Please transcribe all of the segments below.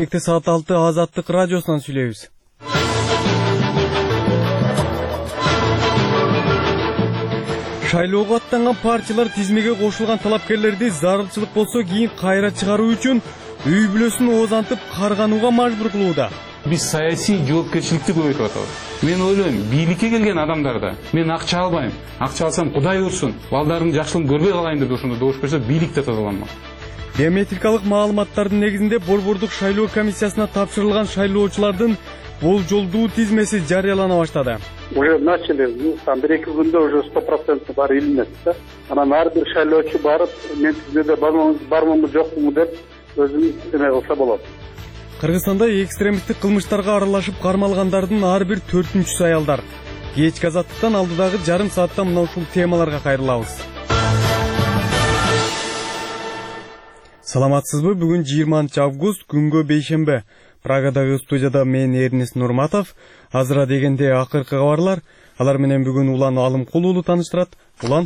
Бишкекте саат 6 Азаттык радиосунан сүйлөйбүз. Шайлоого аттанган партиялар тизмеге кошулган талапкерлерди зарылчылык болсо кийин кайра чыгаруу үчүн үй бүлөсүн оозантып карганууга мажбур кылууда. Биз саясий жоопкерчиликти көбөйтүп атабыз. Мен ойлойм, бийликке келген адамдарда мен акча албайм. Акча алсам Кудай урсун, балдардын жакшылыгын көрбөй калайын деп ошондо добуш берсе, бийлик да тазаланмак. Биометрикалык маалыматтардын негизинде Борбордук шайлоо комиссиясына тапшырылган шайлоочулардын болжолдуу тизмеси жарыялана баштады. Уже начали, там 1-2 күндө уже 100% бар илинет да. Анан ар бир шайлоочу барып, мен тизмеде бармамбы жокму деп өзүн эме кылса болот. Кыргызстанда экстремисттик кылмыштарга аралашып кармалгандардын ар бир 4-үчүсү аялдар. Кечки Азаттыктан алдыдагы жарым саатта мына ушул темаларга кайрылабыз. Саламатсызбы? Бүгүн 20 август, күнгө бейшембе. Прагадагы студияда мен Эрнис Нурматов. Азыра дегенде акыркы кабарлар. Алар менен бүгүн Улан Алымкул уулу тааныштырат. Улан.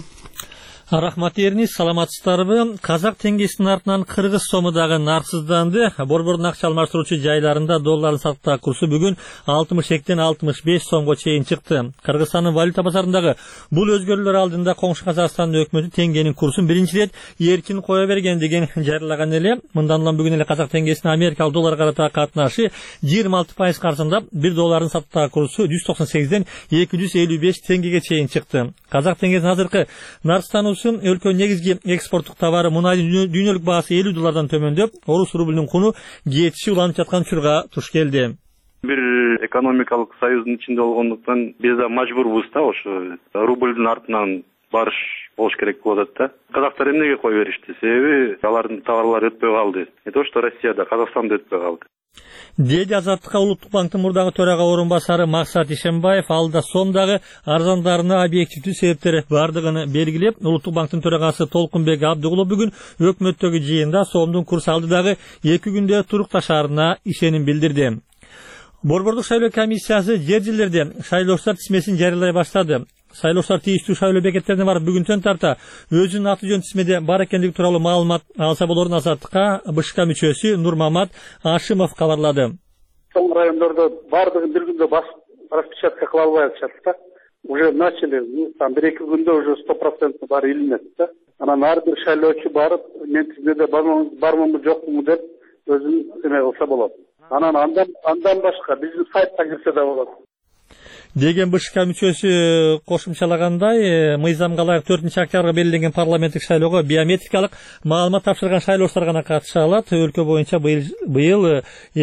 Рахмат Эрнис, саламатсыздарбы? Казак теңгесинин артынан кыргыз сому дагы нарсызданды. Борбордун акча алмаштыруучу жайларында доллардын сатуу курсу бүгүн 62-ден 65 сомго чейин чыкты. Кыргызстандын валюта базарындагы бул өзгөрүүлөр алдында коңшу Казакстандын өкмөтү теңгенин курсун биринчи рет эркин кое бергендигин жарыялаган эле. Мындан улам бүгүн эле Казак теңгесинин америкалык долларга карата катнашы 26% каржындап, 1 доллардын сатуу курсу 198-ден 255 теңгеге чейин чыкты. Казак теңгесинин азыркы нарсыздануу өлкө негизги экспорттук товары мунайдын дүйнөлүк баасы 50 доллардан төмөндөп, орус рубльнин куну кетиши уланып жаткан учурга туш келди. Бир экономикалык союздун ичинде болгондуктан биз да мажбурбуз да ошо рубльдин артынан барыш болуш керек болот да. Казактар эмнеге кой беришти? Себеби алардын товарлары өтпөй калды. То, что Россияда, Казакстанда өтпөй калды. Деди Азаттыкка Улуттук банктын мурдагы төрага орун басары Максат Ишембаев алда сомдагы арзандарына объективдүү себептери бардыгын белгилеп, Улуттук банктын төрагасы Толкунбек Абдыгулов бүгүн өкмөттөгү жыйында сомдун курсу алдыдагы 2 күндө турукташарына ишеним билдирди. Борбордук шайлоо комиссиясы жер жерлерде шайлоочулар тизмесин жарыялай баштады. Шайлоочулар тийиштүү шайлоо бекеттерине барып бүгүн төн тарта өзүнүн аты жөн тизмеде бар экендиги тууралуу маалымат алса болорун Азаттыкка БШК мүчөсү Нурмамат Ашимов кабарлады. Соң райондордо бардыгын бир күндө басып распечатка кыла албай атышат да. Уже начали, там 1-2 күндө уже 100% бар илинет да. Анан ар бир шайлоочу барып, мен тизмеде бармамбы жокму деп өзүн эме кылса болот. Анан андан башка биздин сайттан кирсе да болот. Деген БШК мүчөсү кошумчалагандай, мыйзамга ылайык 4-октябрга белгиленген парламенттик шайлоого биометрикалык маалымат тапшырган шайлоочулар гана катыша алат. Өлкө боюнча быйыл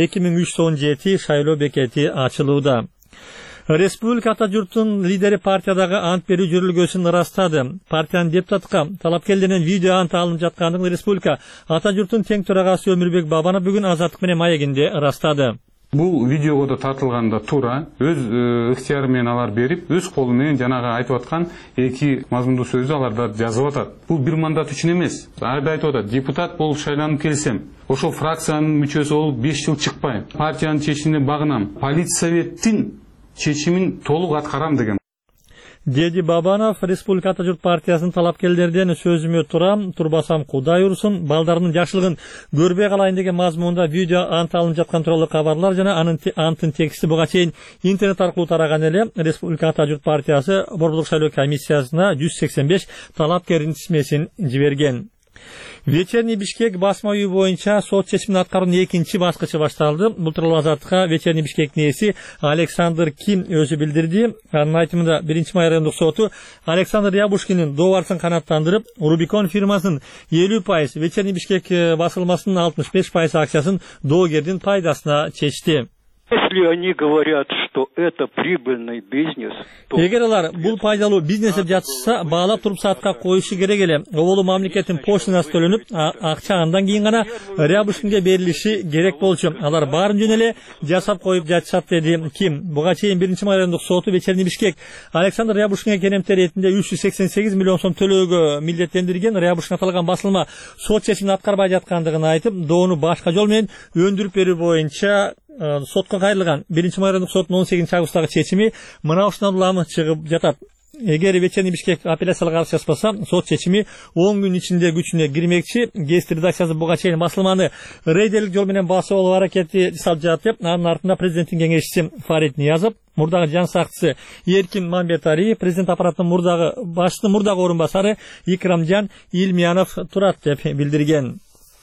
2317 шайлоо бекети ачылууда. Республика ата журттун лидери партиядагы ант берүү жүрүлгөсүн ырастады. Партиянын депутатка талапкерлеринен видео ант алынып жаткандыгын республика ата журттун тең төрагасы Өмүрбек Бабанов бүгүн Азаттык менен маегинде ырастады. Бул видеого да тартылганда туура өз ыктыяры менен алар берип, өз колу менен жанагы айтып аткан эки мазмундуу сөздү аларда жазып атат. Бул бир мандат үчүн эмес. Айда айтып атат, депутат болуп шайланып келсем, ошол фракциянын мүчөсү болуп 5 жыл чыкпайм. Партиянын чечимине багынам. Политсоветтин чечимин толук аткарам деген. Деди Бабанов Республика ата журт партиясынын талапкерлерден сөзүмө турам, турбасам Кудай урсун, балдарымдын жакшылыгын көрбөй калайын деген мазмунда видео ант алынып жаткан тууралуу кабарлар жана анттын тексти буга чейин интернет аркылуу тараган эле. Республика ата журт партиясы Борбордук шайлоо комиссиясына 185 талапкердин тизмесин жиберген. Вечерний Бишкек басма үйү боюнча сот чечимин аткаруунун экинчи баскычы башталды. Бул тууралуу Азаттыкка Вечерний Бишкектин ээси Александр Ким өзү билдирди. Анын айтымында 1-май райондук соту Александр Ябушкиндин дообарсын канааттандырып, Рубикон фирмасынын 50%, Вечерний Бишкек басылмасынын 65% акчасын доогердин пайдасына чечти. Если они говорят, что это прибыльный бизнес, то... Эгер алар бул пайдалуу бизнес деп жатышса, баалап туруп саатка коюшу керек эле. Оболу мамлекеттин поштинасы төлөнүп, акча андан кийин гана Рябушкинге берилиши керек болчу. Алар баарын жөн эле жасап коюп жатышат, деди Ким. Буга чейин 1-май райондук соту Вечерний Бишкек Александр Рябушкинге керемтер ретинде 388 миллион сом төлөөгө милдеттендирген. Рябушкин аталган басылма сот чечимин аткарбай жаткандыгын айтып, доону башка жол менен өндүрүп берүү боюнча сотко кайрылган. 1-май райондук соттун 18 августтагы чечими мына ушундан улам чыгып жатат. Эгер вечерний Бишкек апелляциялык арыз жазбаса, сот чечими 10 күн ичинде күчүнө кирмекчи. ГЭС редакциясы буга чейин басылманы рейдерлик жол менен басып алуу аракети жасап жатып, анын артында президенттин кеңешчиси Фарид Ниязов, мурдагы жан сакчысы Эркин Мамбетари, президент аппаратынын мурдагы орун басары Икрамжан Илмиянов турат деп билдирген.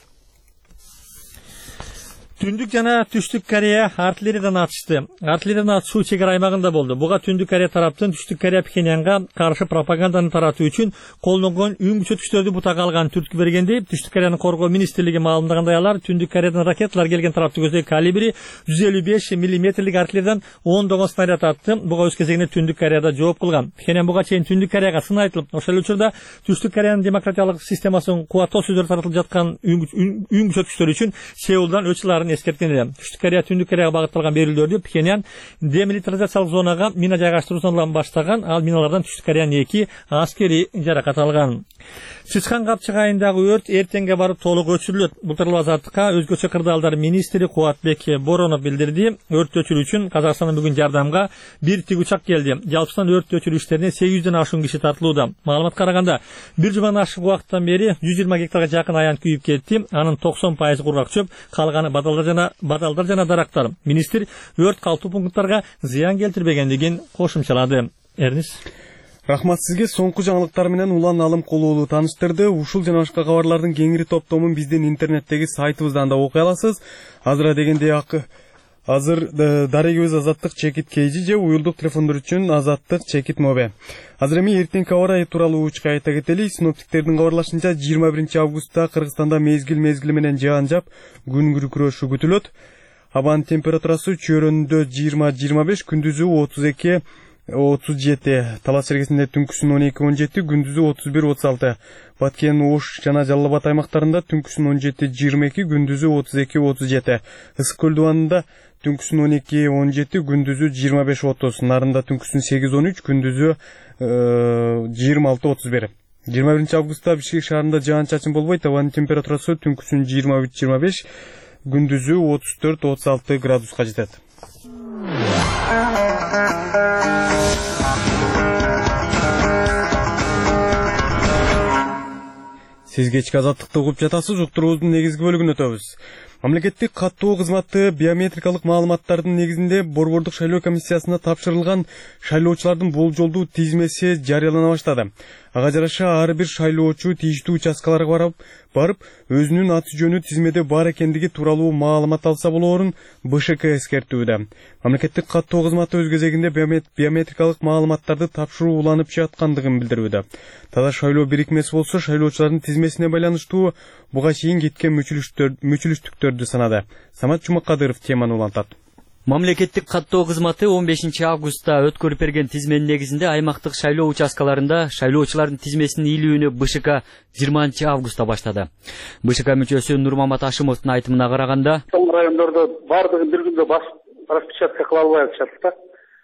Түндүк жана Түштүк Корея артиллериядан атышты. Артиллериядан атышуу чек ара аймагында болду. Буга Түндүк Корея тараптын Түштүк Корея Пхеньянга каршы пропаганданы таратуу үчүн колдонгон үн күчөткүчтөрдү бутага алган түрткү бергенди Түштүк Кореянын коргоо министрлиги маалымдагандай, алар Түндүк Кореядан ракеталар келген тараптын көздөй калибри 155 мм артиллериядан 10 снаряд атты. Буга өз кезегинде Түндүк Кореяда жооп кылган. Пхеньян буга чейин Түндүк Кореяга сын айтылып, ошол учурда Түштүк Кореянын демократиялык системасын кубаттоо сөздөр таратылып жаткан үн күчөткүчтөр үчүн Сеулдан өчүларын эскерткен эле. Түштүк Корея Түндүк Кореяга багытталган берүүлөрдү Пхеньян демилитаризациялык зонага мина жайгаштырууну баштаган. Ал миналардан Түштүк Кореянын 2 аскери жаракат алган. Чычкан Капчык айындагы өрт эртеңге барып толук өчүрүлөт. Бул тууралуу Азаттыкка өзгөчө кырдаалдар министри Кубатбек Боронов билдирди. Өрттү өчүрүү үчүн Казакстандан бүгүн жардамга бир тигучак келди. Жалпысынан өрттү өчүрүү иштерине 800дөн ашуун киши тартылууда. Маалыматка караганда, бир жумадан ашык убакыттан бери 120 гектарга жакын аян күйүп кетти. Анын 90% кургак чөп, калганы бадалдар жана дарактар. Министр өрт калтуу пункттарга зыян келтирбегендигин кошумчалады. Эрнис. Рахмат сизге. Соңку жаңылыктар менен Улан Алым Кулуулу тааныштырды. Ушул жана башка кабарлардын кеңири топтомун биздин интернеттеги сайтыбыздан да окуй аласыз. Азыр дегенде азыр дарегибиз Азаттык чекит кейжи же уюлдук телефондор үчүн Азаттык чекит мобе. Азыр эми эртеңки аба ырайы тууралуу учка айта кетели. Синоптиктердин кабарлашынча 21 августта Кыргызстанда мезгил менен жаан жаап, күн күркүрөшү күтүлөт. Абанын температурасы чөйрөндө 20-25, күндүзү 32-37, Талас Чергесинде түнкүсүн 12-17, күндүзү 31-36. Баткен, Ош жана Жалал Абад аймактарында түнкүсүн 17-22, күндүзү 32-37. Ысык көл дубанында түнкүсүн 12-17, күндүзү 25-30. Нарында түнкүсүн 8-13, күндүзү 26-31. 21 августта Бишкек шаарында жаан чачын болбойт. Абанын температурасы түнкүсүн 23-25, күндүзү 34-36 градуска жетет. Сиз кечки Азаттыкты угуп жатасыз. Уктуруубуздун негизги бөлүгүнө өтөбүз. Мамлекеттик каттоо кызматы биометрикалык маалыматтардын негизинде Борбордук шайлоо комиссиясына тапшырылган шайлоочулардын болжолдуу тизмеси жарыялана баштады. Ага жараша ар бир шайлоочу тийиштүү участкаларга барып, өзүнүн аты жөнү тизмеде бар экендиги тууралуу маалымат алса болоорун БШК эскертүүдө. Мамлекеттик каттоо кызматы өз кезегинде биометрикалык маалыматтарды тапшыруу уланып жаткандыгын билдирүүдө. Таза шайлоо бирикмеси болсо, шайлоочулардын тизмесине байланыштуу буга чейин кеткен мүчүлүштүктөрдү санады. Самат Жумакадыров теманы улантат. Мамлекеттик каттоо кызматы 15 августта өткөрүп берген тизменин негизинде аймактык шайлоо участкаларында шайлоочулардын тизмесинин ийилүүнү БШК 20 августта баштады. БШК мүчөсү Нурмамат Ашимовдун айтымына караганда, райондордо бардыгын бир күндө распечатка кыла албай атышат да.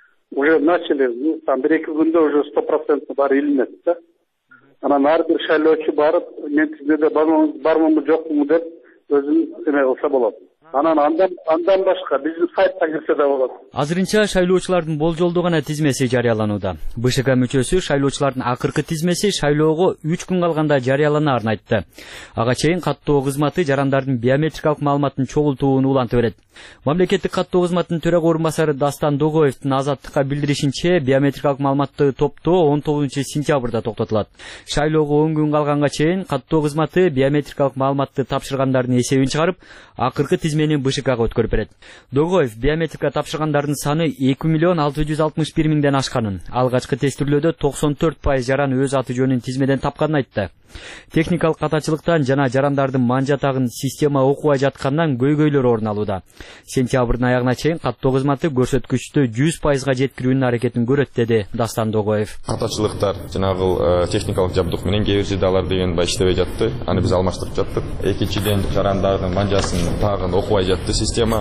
Уже начали, там 1-2 күндө уже 100% баары илинет да. Анан ар бир шайлоочу барып, мен тизмеде бармынбы жокму деп өзүн эме кылса болот. Анан андан башка биздин сайттан кирсе да болот. Азырынча шайлоочулардын болжолдуу гана тизмеси жарыяланууда. БШК мүчөсү шайлоочулардын акыркы тизмеси шайлоого 3 күн калганда жарыяланарын айтты. Ага чейин каттоо кызматы жарандардын биометрикалык маалыматын чогултууну улантып берет. Мамлекеттик каттоо кызматынын төрага орун басары Дастан Догоевдин Азаттыкка билдиришинче, биометрикалык маалыматты топтоо 19 сентябрда токтотулат. Шайлоого 10 күн калганга чейин каттоо кызматы биометрикалык маалыматты тапшыргандардын эсебин чыгарып, акыркы тизмени БШКга өткөрүп берет. Догоев биометрика тапшыргандардын саны 2 661 000ден ашканын, алгачкы тестирлөөдө 94% жаран өз аты жөнүн тизмеден тапканын айтты. Техникалык катачылыктан жана жарандардын ман-жатагын система окубай жаткандан көйгөйлөр орун алууда. Сентябрдын аягына чейин каттоо кызматы көрсөткүчтү 100%га жеткирүүнүн аракетин көрөт, деди Дастан Догоев. Катачылыктар жанагы техникалык жабдык менен кээ бир жерде алар деген иштебей жатты. Аны биз алмаштырып жаттык. Экинчиден жарандардын ман-жасын тагын окубай жатты система.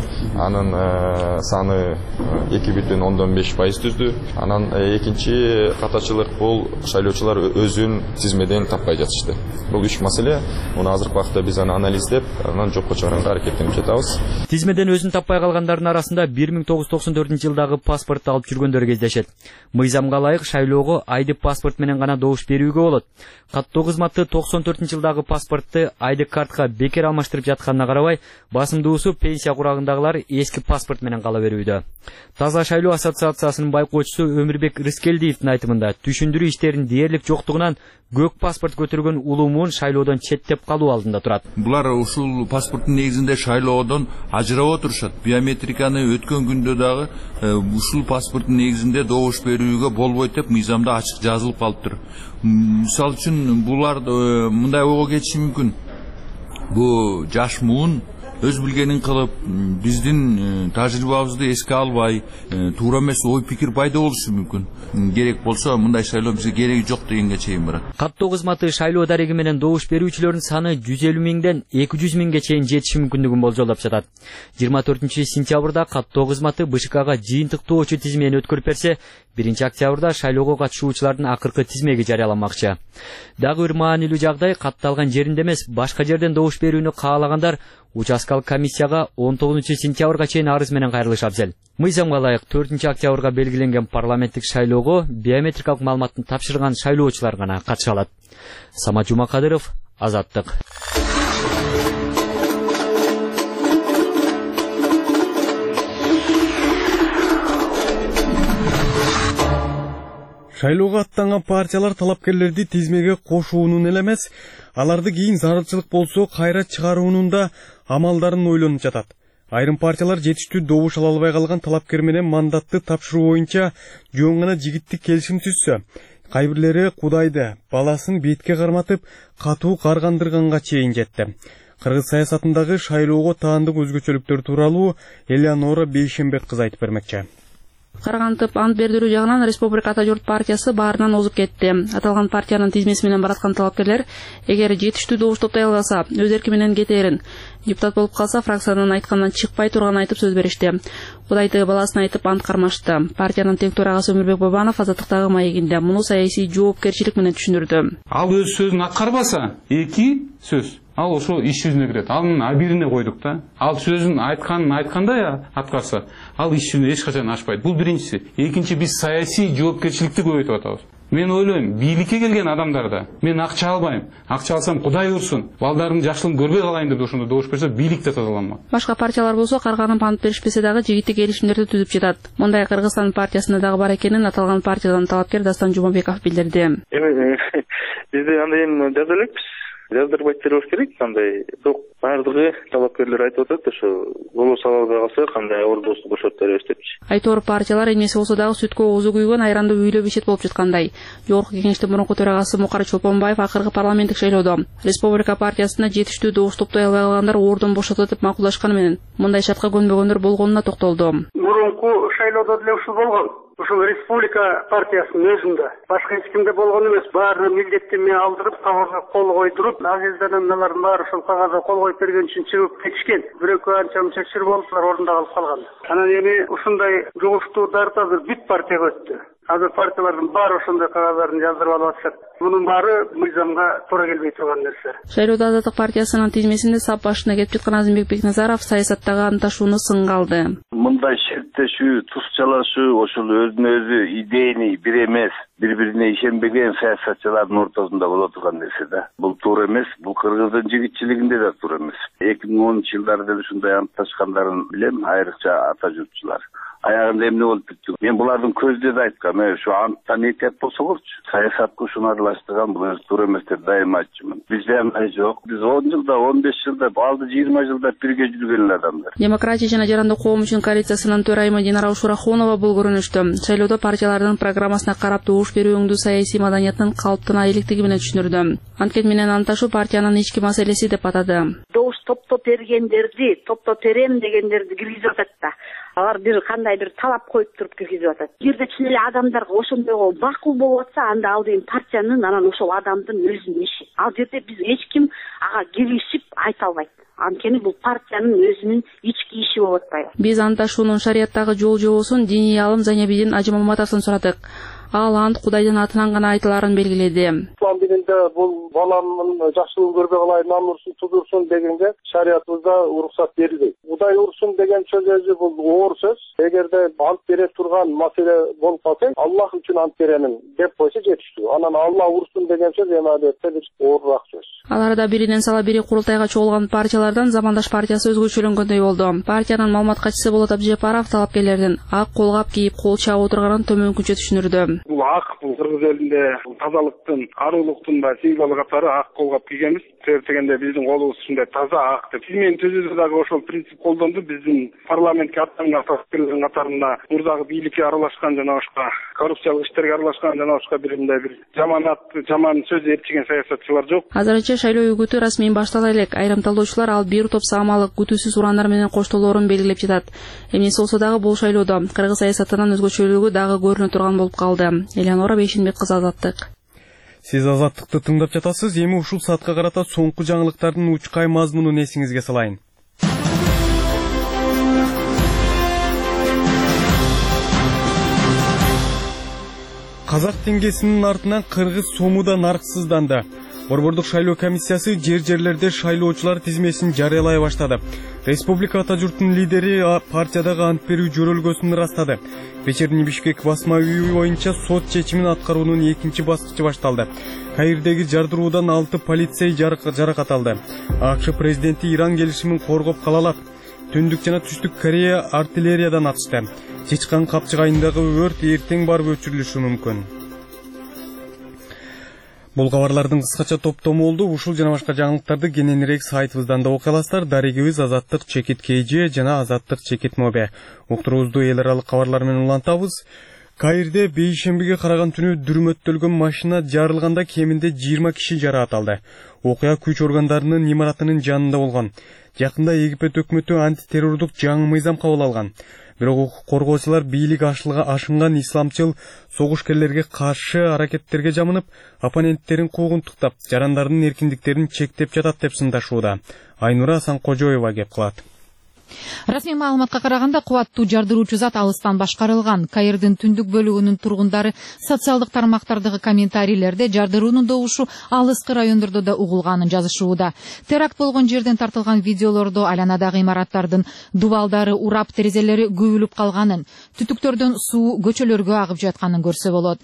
Анын саны 2,5% түздү. Анан экинчи катачылык бул шайлоочулар өзүн тизмеден таппай жатышат. катышты. Бул 3 маселе, муну азыркы убакытта биз аны анализдеп, анан жокко чыгарганга аракеттенип жатабыз. Тизмеден өзүн таппай калгандардын арасында 1994-жылдагы паспортты алып жүргөндөр кездешет. Мыйзамга ылайык шайлоого айдык паспорт менен гана добуш берүүгө болот. Каттоо кызматы 94-жылдагы паспортты айдык картка бекер алмаштырып жатканына карабай, басымдуусу пенсия курагындагылар эски паспорт менен кала берүүдө. Таза шайлоо ассоциациясынын байкоочусу Өмүрбек Рыскелдиевдин айтымында түшүндүрүү иштеринин дээрлик жоктугунан көк паспорт көтөргөн улуумун шайлоодон четтеп калуу алдында турат. Булар ушул паспорттун негизинде шайлоодон ажырап отурушат. Биометриканы өткөн күндө дагы ушул паспорттун негизинде добуш берүүгө болбойт деп мыйзамда ачык жазылып калыптыр. Мисалы үчүн булар мындай ойго кетиши мүмкүн. Бу жаш муун өз билгенин кылып, биздин тажрыйбабызды эске албай, туура эмес ой пикир пайда болушу мүмкүн. Керек болсо мындай шайлоо бизге кереги жок дегенге чейин барат. Каттоо кызматы шайлоо дареги менен добуш берүүчүлөрдүн саны 150 миңден 200 миңге чейин жетиши мүмкүндүгүн болжолдоп жатат. 24-сентябрда каттоо кызматы БШКга жыйынтыктоочу тизмени өткөрүп берсе, 1-октябрда шайлоого катышуучулардын акыркы тизмеги жарыяламакчы. Дагы бир маанилүү жагдай, катталган жеринде эмес, башка жерден добуш берүүнү каалагандар участкалык комиссияга 19-сентябрга чейин арыз менен кайрылыш абзел. Мыйзамга ылайык 4-октябрга белгиленген парламенттик шайлоого биометрикалык маалыматын тапшырган шайлоочулар гана катыша алат. Самат Жумакадыров, Азаттык. Шайлоого аттанган партиялар талапкерлерди тизмеге кошуунун эле эмес, аларды кийин зарылчылык болсо кайра чыгаруунун да амалдарын ойлонуп жатат. Айрым партиялар жетиштүү добуш ала албай калган талапкер менен мандатты тапшыруу боюнча жөн гана жигиттик келишим түзсө, кайбирлери Кудайды, баласын бетке карматып, катуу каргандырганга чейин жетти. Кыргыз саясатындагы шайлоого таандык өзгөчөлүктөр тууралуу Элеонора Бейшембек кыз айтып бермекчи. Каргантып ант бердирүү жагынан Республика Ата Журт партиясы баарынан озуп кетти. Аталган партиянын тизмеси менен бараткан талапкерлер эгер жетиштүү добуш топтой албаса, өз эрки менен кетерин. Депутат болуп калса, фракциянын айткандан чыкпай турганын айтып сөз беришти. Кудайды баласын айтып ант кармашты. Партиянын тең төрагасы Өмүрбек Бабанов Азаттыктагы маегинде муну саясий жоопкерчилик менен түшүндүрдү. Ал өз сөзүн аткарбаса, эки сөз ал ошо иш жүзүнө кирет. Анын абирине койдук да. Ал сөзүн айткандай аткарса, ал иш жүзүнө эч качан ашпайт. Бул биринчиси. Экинчи, биз саясий жоопкерчиликти көбөйтүп атабыз. Мен ойлойм, бийликке келген адамдарда мен акча албайм. Акча алсам Кудай урсун. Балдардын жакшылыгын көрбөй калайын деп ошондо добуш берсе, бийлик да тазаланмак. Башка партиялар болсо карганып ант беришпесе дагы жигиттик келишимдерди түзүп жатат. Мындай Кыргызстан партиясында дагы бар экенин аталган партиядан талапкер Дастан Жумабеков билдирди. Бизде андай жаза элекпиз. Жаздырбайт болуш керек, кандай. Бирок бардыгы талапкерлер айтып атат, ошо голос ала албай калса, кандай ордосун бошотуп беребиз депчи. Айтор партиялар эмнеси болсо дагы сүткө оозу күйгөн айранды үйлөп ичет болуп жаткандай. Жогорку кеңештин мурунку төрагасы Мукар Чолпонбаев акыркы парламенттик шайлоодо Республика партиясына жетиштүү добуш топтой албай калгандар ордун бошотот деп макулдашканы менен мындай шартка көнбөгөндөр болгонуна токтолду. Мурунку шайлоодо деле ушул болгон. Ушул Республика партиясынын өзүндө башка эч кимде болгон эмес. Баары милдеттеме алдырып, кагазга кол койдуруп, агенттиктердин баары ушул кагазга кол коюп берген үчүн чыгып кетишкен. Бирөкөө анча мынча чыр болуптур, ордунда калып калган. Анан эми ушундай жугуштуударды азыр бүт партияга өттү. Азыр партиялардын баары ошондой кагаздарын жаздырып алып атышат. Мунун баары мыйзамга туура келбей турган нерсе. Шайлоодо Азаттык партиясынын тизмесинде сап башына кетип жаткан Азимбек Бекназаров саясаттагы анташууну сынга алды. Мындай шерттешүү, тускчалашуу ошол өзүнө өзү идейни бир эмес, бири-бирине ишенбеген саясатчылардын ортосунда боло турган нерсе да. Бул туура эмес, бул кыргыздын жигитчилигинде да туура эмес. 2010-жылдары деле ушундай антташкандарын билем, айрыкча ата журтчулар. Аягында эмне болуп бүттү? Мен булардын көздөй да айткам, ушу анттан этият болсоңорчу. Саясатка ушуну аралаштырган бул өзү туура эмес деп дайыма айтчумун. Бизде андай жок. Биз 10 жылда, 15 жылда, алды 20 жылда бирге жүргөн адамдар. Демократия жана жарандык коом үчүн коалициясынын төрайымы Динара Ушурахунова бул көрүнүштү шайлоодо партиялардын программасына карап добуш берүүңдү саясий маданияттын калыптана электиги менен түшүндүрдү. Анткени менен анташуу партиянын ички маселеси деп атады. Добуш топтоп бергендерди, топтоп берем дегендерди киргизип атат да. Алар бир кандай бир талап коюп туруп киргизип атат. Эгерде чын эле адамдарга ошондойго макул болуп атса, анда ал деген партиянын, анан ошол адамдын өзүнүн иши. Ал жерде биз эч ким ага киришип айта албайт. Анткени бул партиянын өзүнүн ички иши болуп атпайбы. Биз анташуунун шарияттагы жол жобосун диний алым Занябидин Ажымаматовдон сурадык. Ал ант Кудайдын атынан гана айтыларын белгиледи. биринде бул баламдын жакшылыгын көрбөй калайын, намурсун тудурсун дегенге шариятыбызда уруксат берилбейт. Кудай урсун деген сөз өзү бул оор сөз. Эгерде ант бере турган маселе болуп калса, Аллах үчүн ант беремин деп койсо жетиштүү. Анан Алла урсун деген сөз эмалетте бир оорураак сөз. Аларда биринен сала бири курултайга чогулган партиялардан Замандаш партиясы өзгөчөлөнгөндөй болду. Партиянын маалымат катчысы Болот Абжапаров талапкерлердин ак колгап кийип кол чаап отурганын төмөнкүнчө түшүндүрдү. Бул ак бул кыргыз элинде тазалыктын, аруулуктун да символу катары ак колгап кийгенбиз. Себеп дегенде биздин колубуз ушундай таза ак деп. Тизмени түзүүдө дагы ошол принцип колдонду. Биздин парламентке аттанган талапкерлердин катарында мурдагы бийликке аралашкан жана ошко коррупциялык иштерге аралашкан жана ошко бир жаман сөз ээрчиген саясатчылар жок. Азырынча шайлоо үгүтү расмий баштала элек. Айрым талдоочулар ал бир топ саамалык күтүүсүз урандар менен коштолоорун белгилеп жатат. Эмнеси болсо дагы бул шайлоодо кыргыз саясатынын өзгөчөлүгү дагы көрүнө турган болуп калды. Элеонора Бейшенбек кызы, Азаттык. Сиз Азаттыкты тыңдап жатасыз. Эми ушул саатка карата соңку жаңылыктардын учкай мазмунун эсиңизге салайын. Казак теңгесинин артынан кыргыз сому да нарксызданды. Борбордук шайлоо комиссиясы жерлерде шайлоочулар тизмесин жарыялай баштады. Республика ата журтунун лидери партиядагы ант берүү жөрөлгөсүн ырастады. Вечерний Бишкек басма үйү боюнча сот чечимин аткаруунун экинчи баскычы башталды. Каирдеги жардыруудан 6 полицей жаракат алды. АКШ президенти Иран келишимин коргоп калалап, Түндүк жана Түштүк Корея артиллериядан атышты. Чычкан капчыгайындагы өрт эртең барып өчүрүлүшү мүмкүн. Бул кабарлардын кыскача топтому болду. Ушул жана башка жаңылыктарды кененирээк сайтыбыздан да окуй аласыздар. Дарегибиз Азаттык Чекит КЖ жана Азаттык Чекит Мобе. Уктуруубузду эл аралык кабарлар менен улантабыз. Каирде бейшембиге караган түнү дүрмөттөлгөн машина жарылганда кеминде 20 киши жаракат алды. Окуя күч органдарынын имаратынын жанында болгон. Жакында Египет өкмөтү антитеррордук жаңы мыйзам кабыл алган. Бирок укук коргоочулар бийлик ашынган исламчыл согушкерлерге каршы аракеттерге жамынып, оппоненттерин куугунтуктап, жарандардын эркиндиктерин чектеп жатат деп сындашууда. Айнура Санкожоева кеп кылат. Расмий маалыматка караганда кубаттуу жардыруучу зат алыстан башкарылган. Каирдин түндүк бөлүгүнүн тургундары социалдык тармактардагы комментарийлерде жардыруунун добушу алыскы райондордо да угулганын жазышууда. Теракт болгон жерден тартылган видеолордо айланадагы имараттардын дубалдары урап, терезелери күбүлүп калганын, түтүктөрдөн суу көчөлөргө агып жатканын көрсө болот.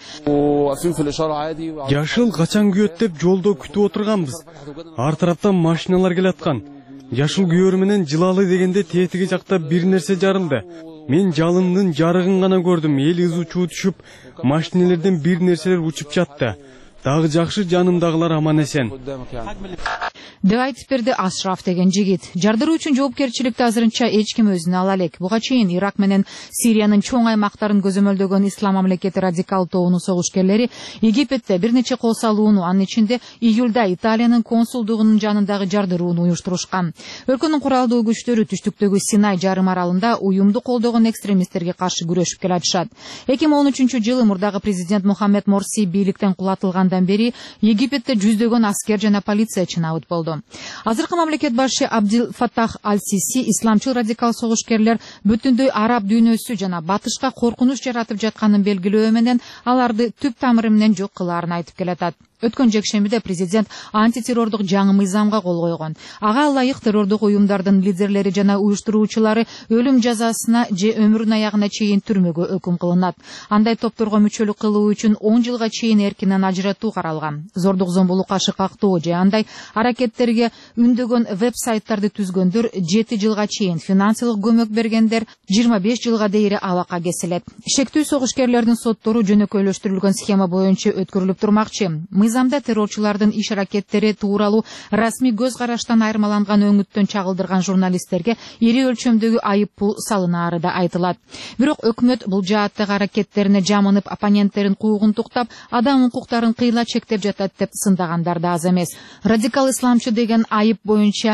Жашыл качан күйөт деп жолдо күтүп отурганбыз. Ар тараптан машиналар келаткан. Жашыл күйөр менен жылалы дегенде тетиги жакта бир нерсе жарылды. Мен жалындын жарыгын гана көрдүм. Эл ызы чуу түшүп, машинелерден бир нерселер учуп жатты. Дагы жакшы жанымдагылар аман эсен. Деп айтып берди Ашраф деген жигит. Жардыруу үчүн жоопкерчиликти азырынча эч ким өзүнө ала элек. Буга чейин Ирак менен Сириянын чоң аймактарын көзөмөлдөгөн Ислам мамлекети радикал тобунун согушкерлери Египетте бир нече кол салууну, анын ичинде июлда Италиянын консулдугунун жанындагы жардырууну уюштурушкан. Өлкөнүн куралдуу күчтөрү түштүктөгү Синай жарым аралында уюмду колдогон экстремисттерге каршы күрөшүп келатышат. 2013-жылы мурдагы президент Мухаммед Морси бийликтен кулатылгандан бери Египетте жүздөгөн аскер жана полициячы набыт болду. Азыркы мамлекет башы Абдил Фаттах Аль-Сиси исламчыл радикал согушкерлер бүтүндөй араб дүйнөсү жана батышка коркунуч жаратып жатканын белгилөө менен аларды түп тамыры менен жок кылаарын айтып келатат. Өткөн жекшембиде президент антитеррордук жаңы мыйзамга кол койгон. Ага ылайык террордук уюмдардын лидерлери жана уюштуруучулары өлүм жазасына же өмүрүнүн аягына чейин түрмөгө өкүм кылынат. Андай топторго мүчөлүк кылуу үчүн 10 жылга чейин эркинен ажыратуу каралган. Зордук зомбулукка кактоо же андай аракеттерге үндөгөн веб-сайттарды түзгөндөр 7 жылга чейин, финансылык көмөк бергендер 25 жылга дейре абакка кесилет. Шектүү согушкерлердин соттору жөнөкөйлөштүрүлгөн схема боюнча өткөрүлүп турмакчы. Мыйзамда террорчулардын иш аракеттери тууралуу расмий көз караштан айырмаланган өңүттөн чагылдырган журналисттерге ири өлчөмдөгү айып пул салынаары да айтылат. Бирок өкмөт бул жааттагы аракеттерине жамынып, оппоненттерин куугунтуктап, адам укуктарын кыйла чектеп жатат деп сындагандар да аз эмес. Радикал исламчы деген айып боюнча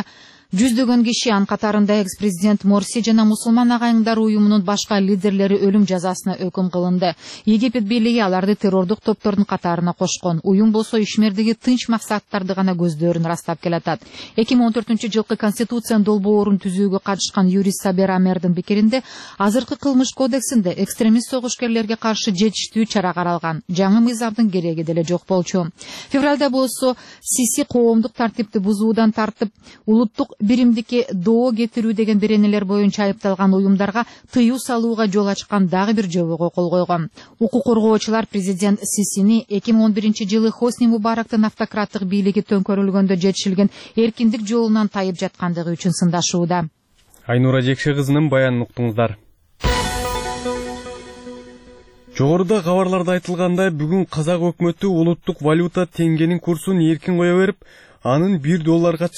Жүздөгөн киши ан катарында экс-президент Морси жана мусулман агайыңдар уюмунун башка лидерлери өлүм жазасына өкүм кылынды. Египет бийлиги аларды террордук топтордун катарына кошкон. Уюм болсо ишмердиги тынч максаттарды гана көздөрүн ырастап келатат. 2014-жылкы конституциянын долбоорун түзүүгө катышкан юрист Сабер Амердин пикиринде азыркы кылмыш кодексинде экстремист согушкерлерге каршы жетиштүү чара каралган. Жаңы мыйзамдын кереги деле жок болчу. Февралда болсо Сиси коомдук тартипти бузуудан тартып улуттук биримдикке доо кетирүү деген беренелер боюнча айыпталган уюмдарга тыюу салууга жол ачкан дагы бир жобого кол койгон. Укук коргоочулар президент Сисини 2011-жылы Хосни Мубарактын автократтык бийлиги төңкөрүлгөндө жетишилген эркиндик жолунан тайып жаткандыгы үчүн сындашууда. Айнура Жекше кызынын баянын уктуңуздар. Жогоруда кабарларда айтылгандай, бүгүн Казак өкмөтү улуттук валюта теңгенин курсун эркин кое берип, анын 1 долларга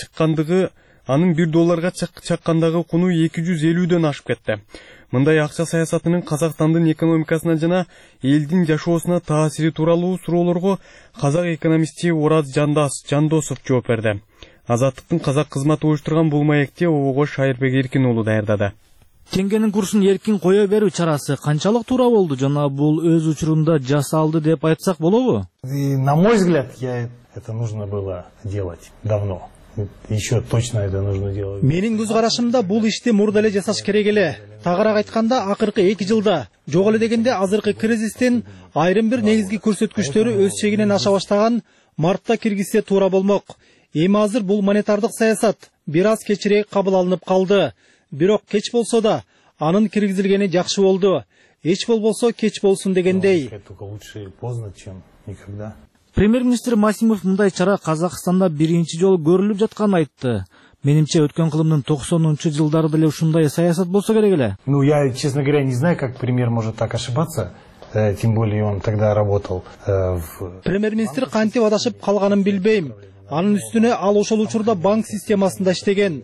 чаккандагы куну 250дөн ашып кетти. Мындай акча саясатынын Казакстандын экономикасына жана элдин жашоосуна таасири тууралуу суроолорго казак экономисти Ораз Жандосов жооп берди. Азаттыктын казак кызматы уюштурган бул маекти ого Шайырбек Эркин уулу даярдады. Теңгенин курсун эркин кое берүү чарасы канчалык туура болду жана бул өз учурунда жасалды деп айтсак болобу? На мой взгляд, это нужно было делать давно. Еще точно это нужно делать. Менин көз карашымда бул ишти мурда эле жасаш керек эле. Тагыраак айтканда, акыркы 2 жылда, жок эле дегенде азыркы кризистин айрым бир негизги көрсөткүчтөрү өз чегинен аша баштаган мартта киргизсе туура болмок. Эми азыр бул монетардык саясат бир аз кечирээк кабыл алынып калды. Бирок кеч болсо да анын киргизилгени жакшы болду. Эч болбосо кеч болсун дегендей. Премьер-министр Масимов мындай чара Казакстанда биринчи жолу көрүлүп жатканын айтты. Менимче өткөн кылымдын 90-жылдары деле ушундай саясат болсо керек эле. Я, честно говоря, не знаю, как премьер может так ошибаться. Тем более он тогда работал в... Премьер-министр кантип адашып калганын билбейм. Анын үстүнө ал ошол учурда банк системасында иштеген.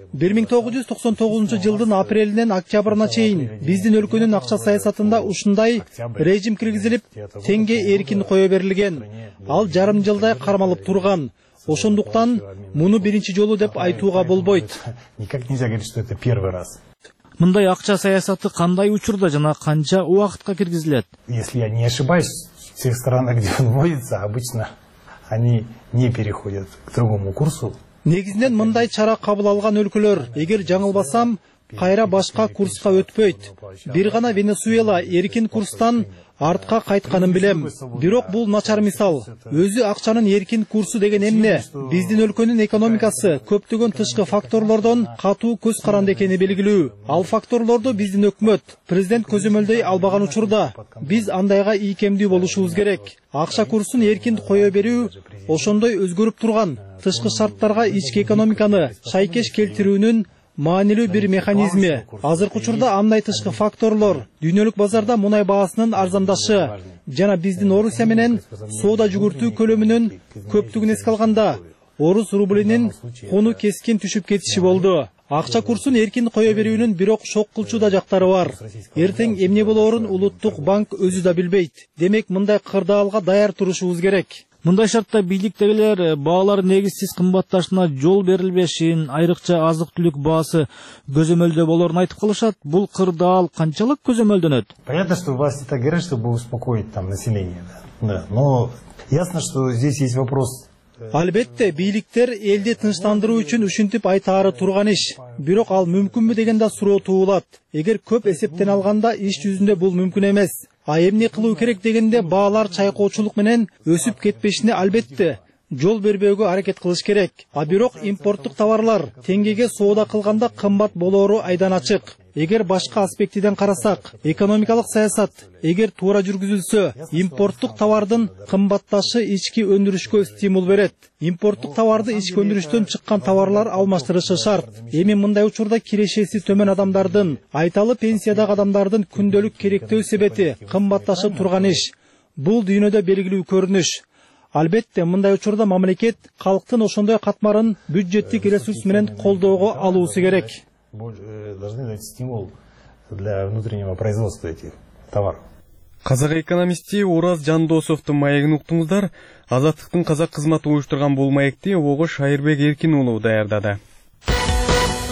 1999-жылдын апрелинен октябрына чейин биздин өлкөнүн акча саясатында ушундай режим киргизилип, теңге эркин кое берилген. Ал жарым жылдай кармалып турган. Ошондуктан муну биринчи жолу деп айтууга болбойт. Никак нельзя говорить, что это первый раз. Мындай акча саясаты кандай учурда жана канча убакытка киргизилет? Если я не ошибаюсь, в тех странах, где он вводится, обычно они не переходят к другому курсу. Негизинен мындай чара кабыл алган өлкөлөр, эгер жаңылбасам, кайра башка курска өтпөйт. Бир гана Венесуэла эркин курстан артка кайтканын билем. Бирок бул начар мисал. Өзү акчанын эркин курсу деген эмне? Биздин өлкөнүн экономикасы көптөгөн тышкы факторлордон катуу көз каранды экени белгилүү. Ал факторлорду биздин өкмөт, президент көзөмөлдөй албаган учурда биз андайга ийкемдүү болушубуз керек. Акча курсун эркин кое берүү ошондой өзгөрүп турган тышкы шарттарга ички экономиканы шайкеш келтирүүнүн маанилүү бир механизми. Азыркы учурда андай тышкы факторлор дүйнөлүк базарда мунай баасынын арзандашы жана биздин Орусия менен соода жүгүртүү көлөмүнүн көптүгүн эске алганда орус рублинин куну кескин түшүп кетиши болду. Акча курсун эркин кое берүүнүн бирок шок кылчу да жактары бар. Эртең эмне болоорун улуттук банк өзү да билбейт. Демек мындай кырдаалга даяр турушубуз керек. Мындай шартта бийликтегилер баалар негизсиз кымбатташына жол берилбешин, айрыкча азык-түлүк баасы көзөмөлдө болорун айтып калышат. Бул кырдаал канчалык көзөмөлдөнөт? Понятно, что власти так говорят, чтобы успокоить там население, да. Но ясно, что здесь есть вопрос. Албетте, бийликтер элди тынчтандыруу үчүн ушинтип айтаары турган иш. Бирок ал мүмкүнбү деген да суроо туулат. Эгер көп эсептен алганда иш жүзүндө бул мүмкүн эмес. А эмне кылуу керек дегенде баалар чайкоочулук менен өсүп кетпешине албетте жол бербөөгө аракет кылыш керек. А бирок импорттук товарлар теңгеге соода кылганда кымбат болоору айдан ачык. Эгер башка аспектиден карасак, экономикалык саясат эгер туура жүргүзүлсө, импорттук товардын кымбатташы ички өндүрүшкө стимул берет. Импорттук товарды ички өндүрүштөн чыккан товарлар алмаштырышы шарт. Эми мындай учурда кирешеси төмөн адамдардын, айталы пенсиядагы адамдардын күндөлүк керектөө себети кымбатташып турган иш. Бул дүйнөдө белгилүү көрүнүш. Албетте, мындай учурда мамлекет калктын ошондой катмарын бюджеттик ресурс менен колдоого алуусу керек. Должны дать стимул для внутреннего производства этих товаров. Казак экономисти Ораз Жандосовдун маегин уктуңуздар. Азаттыктын казак кызматы уюштурган бул маекти ого Шайырбек Эркин уулу даярдады.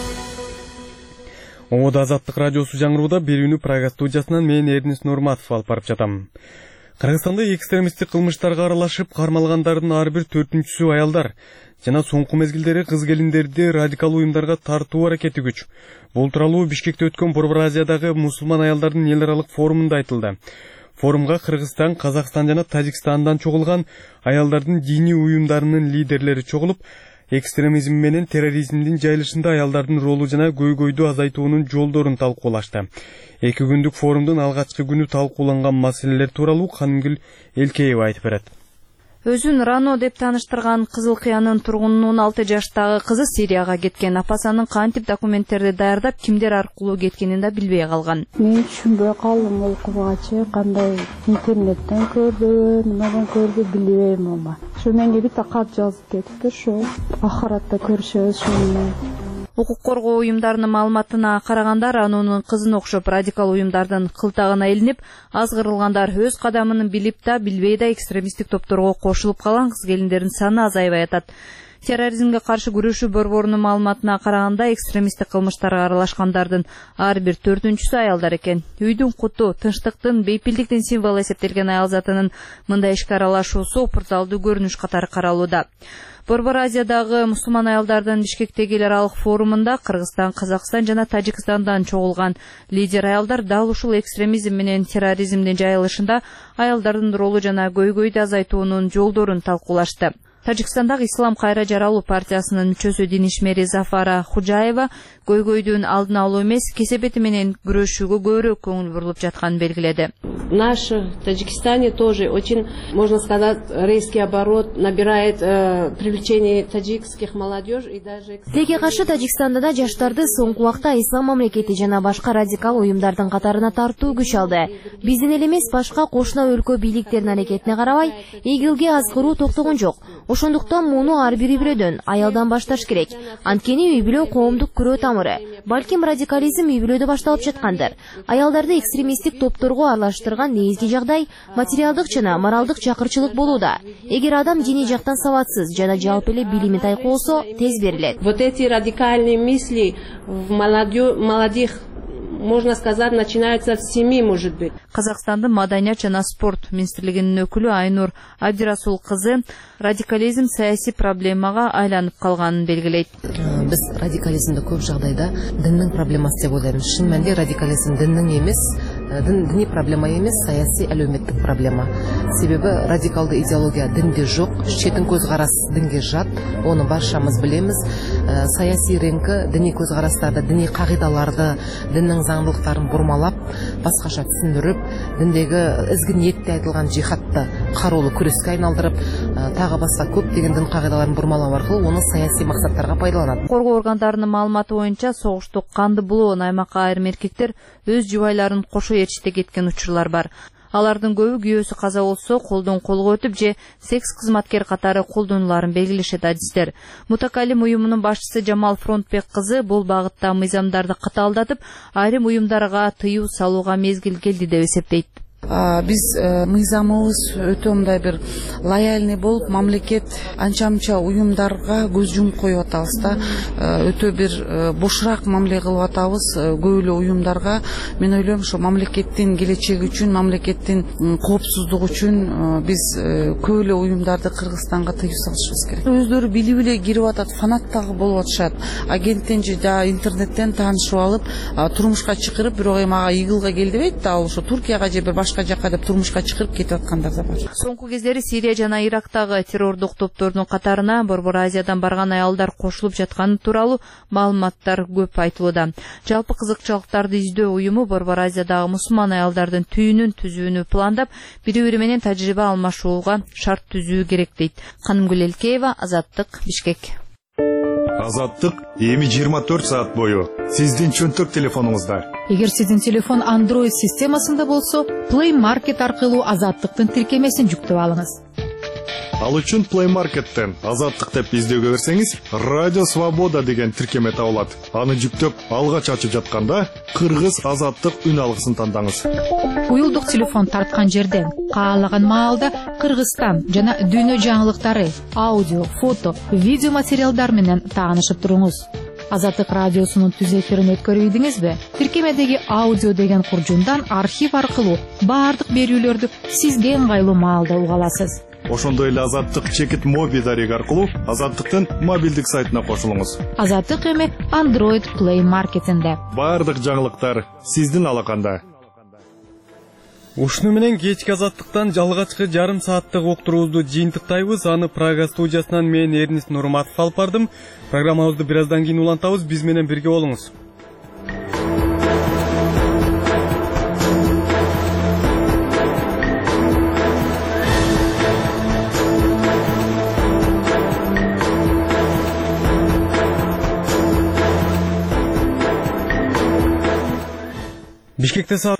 Оңода Азаттык радиосу жаңырууда берүүнү Прага студиясынан мен Эрнис Нурматов алып барып жатам. Кыргызстанда экстремисттик кылмыштарга аралашып кармалгандардын ар бир 4-сү аялдар. Жана соңку мезгилдери кыз келиндерди радикал уюмдарга тартуу аракети күч. Бул тууралуу Бишкекте өткөн Борбор Азиядагы мусулман аялдардын эл аралык форумунда айтылды. Форумга Кыргызстан, Казакстан жана Тажикстандан чогулган аялдардын диний уюмдарынын лидерлери чогулуп, экстремизм менен терроризмдин жайылышында аялдардын ролу жана көйгөйдү азайтуунун жолдорун талкуулашты. 2 күндүк форумдун алгачкы күнү талкууланган маселелер тууралуу Канымгүл Элкеева айтып берет. Өзүн Рано деп таныштырган Кызыл Кыянын тургунунун 6 жаштагы кызы Сирияга кеткен. Апасанын кантип документтерди даярдап, кимдер аркылуу кеткенин да билбей калган. Мен түшүнбөй калдым окугачы, кандай интернеттен көрдү, немеден көрдү билбейм ама. Ошо менге бит кат жазып кетти, ошо ахиратта көрүшөбүз ошону. Укук коргоо уюмдарынын маалыматына караганда, Ранонун кызына окшоп радикал уюмдардын кылтагына илинип, азгырылгандар өз кадамын билип да, билбей да экстремисттик топторго кошулуп калган кыз келиндердин саны азайбай атат. Терроризмге каршы күрөшүү борборунун маалыматына караганда, экстремисттик кылмыштарга аралашкандардын ар бир 4-сү аялдар экен. Үйдүн куту, тынчтыктын, бейпилдиктин символу эсептелген аял затынын мындай ишке аралашуусу пырталдуу көрүнүш катары каралууда. Борбор Азиядагы мусулман аялдардын Бишкектеги эл аралык форумунда Кыргызстан, Казакстан жана Тажикстандан чогулган лидер аялдар дал ушул экстремизм менен терроризмдин жайылышында аялдардын ролу жана көйгөйдү азайтуунун жолдорун талкуулашты. Тажикстандагы Ислам кайра жаралуу партиясынын мүчөсү дин ишмери Зафара Худжаева көйгөйдүн алдын алуу эмес, кесепети менен күрөшүүгө көбүрөөк көңүл бурулуп жатканын белгиледи. Наш Таджикистане тоже очень, можно сказать, резкий оборот набирает привлечение таджикских молодежь и даже... Тилекке каршы Тажикстанда да жаштарды соңку убакта ислам мамлекети жана башка радикал уюмдардын катарына тартуу күч алды. Биздин эл эмес, башка кошуна өлкө бийликтеринин аракетине карабай, ИГИЛге азгыруу токтогон жок. Ошондуктан муну ар бир үй бүлөдөн, аялдан башташ керек. Анткени үй бүлө коомдук күрөө тамыры. Балким радикализм үй бүлөдө башталып жаткандыр. Аялдарды экстремисттик топторго аралаштырган негизги жагдай материалдык жана моралдык жакырчылык болууда. Эгер адам диний жактан сабатсыз жана жалпы эле билими тайкы болсо, тез берилет. Вот эти радикальные мысли в молодых, можно сказать, начинается с 7, может быть. Казакстандын маданият жана спорт министрлигинин өкүлү Айнур Абдирасул кызы радикализм саясий проблемага айланып калганын белгилейт. Биз радикализмди көп жагдайда диндин проблемасы деп ойлойбуз. Шын мәнде радикализм диндин эмес, дини проблема эмес, саясий әлеуметтик проблема. Себеби радикалдуу идеология динде жок, четин көз карас динге жат, оны баршамыз билебиз. Саясий реңки дини көз карастарды, дини кагыйдаларды, диндин заңдылыктарын бурмалап, башкача түшүндүрүп, диндеги изги ниетте айтылган жихадты кароолуу күрөскө айналдырып, тагы башка көптөгөн дин кагыйдаларын бурмалоо аркылуу оны саясий максаттарга пайдаланат. Коргоо органдарынын маалыматы боюнча согуштук канды булоон аймакка айрым эркектер өз жубайларын кошо ээрчите кеткен учурлар бар. Алардын көбү күйөөсү каза болсо, колдон колго өтүп же секс кызматкер катары колдонуларын белгилешет адистер. Мутакалим уюмунун башчысы Жамал Фронтбек кызы бул багытта мыйзамдарды катаалдатып, айрым уюмдарга тыюу салууга мезгил келди деп эсептейт. Биз мыйзамыбыз өтө мындай бир лояльный болуп, мамлекет анча-мынча уюмдарга көз жумуп коюп атабыз да. Өтө бир бошураак мамиле кылып атабыз көп эле уюмдарга. Мен ойлойм, ошо мамлекеттин келечеги үчүн, мамлекеттин коопсуздугу үчүн биз көп эле уюмдарды Кыргызстанга тыюу салышыбыз керек. Өздөрү билип эле кирип атат, фанат дагы болуп атышат. Агенттен же интернеттен таанышып алып, турмушка чакырып, бирок эми ага ИГИЛга кел дебейт да, ал ошо Туркияга же бир башка жакка деп турмушка чыгып кетип аткандар да бар. Соңку кездери Сирия жана Ирактагы террордук топтордун катарына Борбор Азиядан барган аялдар кошулуп жатканы тууралуу маалыматтар көп айтылууда. Жалпы кызыкчылыктарды издөө уюму Борбор Азиядагы мусулман аялдардын түйүнүн түзүүнү пландап, бири-бири менен тажрыйба алмашууга шарт түзүү керек дейт. Канымгүл Элкеева, Азаттык, Бишкек. Азаттык эми 24 саат бою сиздин чөнтөк телефонуңузда. Эгер сиздин телефон Android системасында болсо, Play Market аркылуу Азаттыктын тиркемесин жүктөп алыңыз. Ал үчүн Play Market'тен Азаттык деп издөөгө берсеңиз, Радио Свобода деген тиркеме табылат. Аны жүктөп алгач ачып жатканда Кыргыз Азаттык үн алгысын тандаңыз. Уюлдук телефон тарткан жерден каалаган маалда Кыргызстан жана дүйнө жаңылыктары, аудио, фото, видео материалдар менен таанышып туруңуз. Азаттык радиосунун түз эфирин өткөрүп идиңизби? Тиркемедеги аудио деген куржундан архив аркылуу баардык берүүлөрдү сизге ыңгайлуу маалда уга аласыз. Ошондой эле Азаттык чекит моби дареги аркылуу Азаттыктын мобилдик сайтына кошулуңуз. Азаттык эми Android Play Marketинде. Баардык жаңылыктар сиздин алаканда. Ушуну менен кечки Азаттыктан жалгачкы жарым сааттык уктуруубузду жыйынтыктайбыз. Аны Прага студиясынан мен Эрнис Нурматов алып бардым. Программабызды бир аздан кийин улантабыз. Биз менен бирге болуңуз. Бишкекте саат